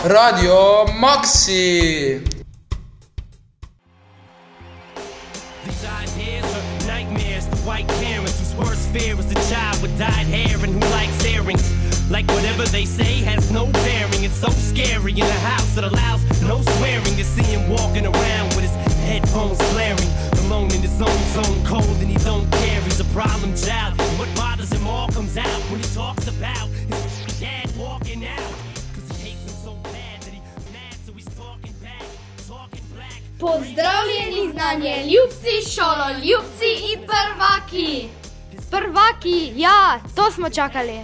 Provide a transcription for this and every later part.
Radio Maxi. These ideas are nightmares to white parents whose worst fear is a child with dyed hair and who likes earrings. Like whatever they say has no bearing. It's so scary in a house that allows no swearing. To see him walking around with his headphones blaring, alone in his own zone, cold and he don't care. He's a problem child. And what bothers him all comes out when he talks about his dad walking out. Cause he hates him so bad that he's mad, so he's talking back, talking black. Pozdravljeni znanje, ljubci, šolo, ljubci in prvaki. Prvaki, ja, to smo čakali.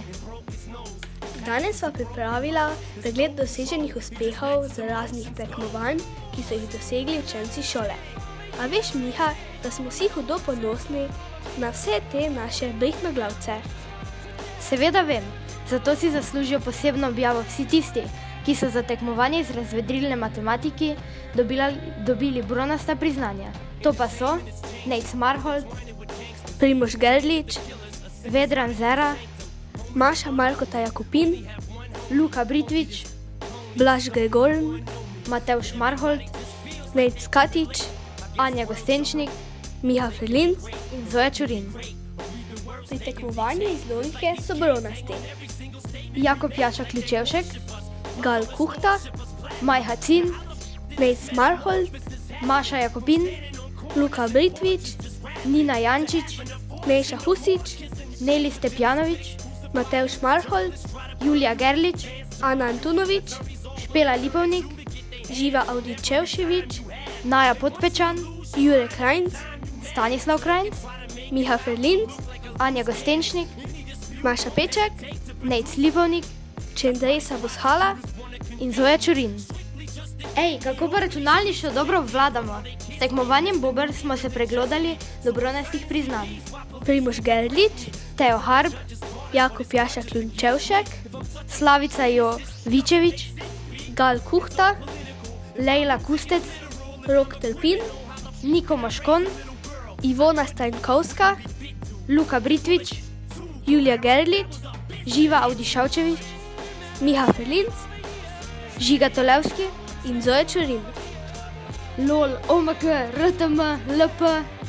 Danes sva pripravila pregled doseženih uspehov z raznih tekmovanj, ki so jih dosegli učenci šole. A veš, Miha, da smo vsi hudo ponosni na vse te naše brihtnoglavce? Seveda vem, zato si zaslužijo posebno objavo vsi tisti, ki so za tekmovanje iz razvedrilne matematiki dobili bronasta priznanja. To pa so Nejc Marhold, Primož Gerlič, Vedran Zera, Maša Markota Jakopin, Luka Britvič, Blaž Gregorn, Matevž Marhold, Nejc Katič, Anja Gostenčnik, Miha Frelinc in Zoja Čurin. Pri tekmovanju iz logike so bronasti Jakob Jaša Ključevšek, Gal Kuhta, Majha Cin, Nejc Marhold, Maša Jakopin, Luka Britvič, Nina Jančič, Neša Husič, Neli Stepjanovič, Matevž Marhold, Julija Gerlič, Ana Antunovič, Špela Lipovnik, Živa Avdičevševič, Naja Podpečan, Jure Krajnc, Stanislav Krajnc, Miha Frelinc, Anja Gostenčnik, Maša Peček, Nejc Lipovnik Čendrej Sabushala in Zoja Čurin. Ej, kako pa računalništvo dobro obvladamo? S tekmovanjem Bober smo se preglodali do bronastih priznanj. Primož Gerlič, Teo Harb, Jakob Jaša Ključevšek, Slavica Jovičevič, Gal Kuhta, Lejla Kustec, Rok Trpin, Niko Moškon, Ivona Stajnkovska, Luka Britvič, Julija Gerlič, Živa Avdišavčevič, Miha Frelinc Žiga Tolevski in Zoja Čurin. LOL, OMK, RTM, LP,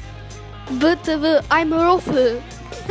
BTV, I'm Rofl.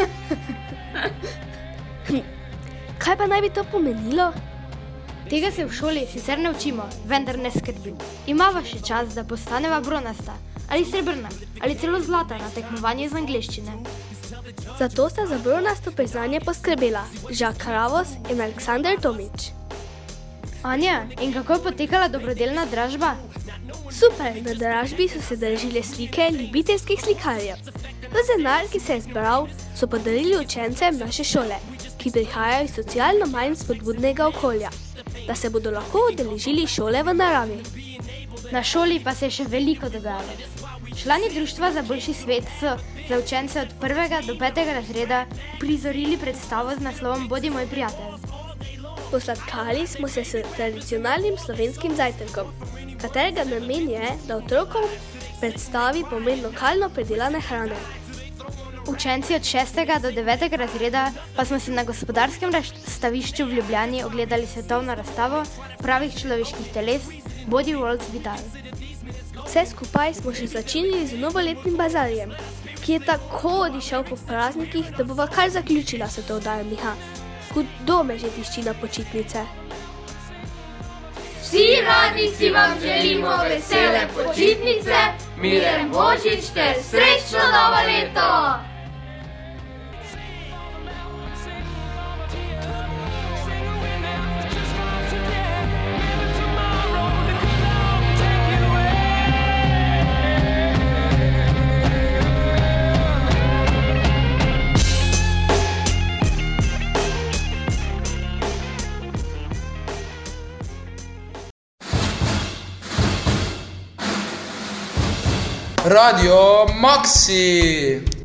Kaj pa naj bi to pomenilo? Tega se v šoli sicer ne učimo, vendar ne skrbi. Imava še čas, da postaneva bronasta, ali srebrna, ali celo zlata na tekmovanje iz angleščine. Zato sta za bronasto priznanje poskrbela Žak Kravos in Aleksandar Tomič. Anja, in kako je potekala dobrodelna dražba? Super, na dražbi so se držile slike ljubiteljskih slikarjev. Za denar, ki se je zbral, so podarili učencem naše šole, ki prihajajo iz socialno manj spodbudnega okolja, da se bodo lahko udeležili šole v naravi. Na šoli pa se je še veliko dogajalo. Člani Društva za boljši svet so za učence od 1. do 5. razreda prizorili predstavo z naslovom Bodi moj prijatelj. Posladkali smo se s tradicionalnim slovenskim zajtrkom, katerega namen je, da otrokom predstavi pomen lokalno predelane hrane. Učenci od 6. do 9. razreda pa smo si na gospodarskem razstavišču v Ljubljani ogledali svetovno razstavo pravih človeških teles Body Worlds Vital. Vse skupaj smo še začinili z novoletnim bazarjem, ki je tako odišel po praznikih, da bova kar zaključila se to oddajo, Miha. Kdo me že tišči na počitnice? Vsi radnici vam želimo vesele počitnice, miren Božič ter srečno novo leto! Radio Maxi.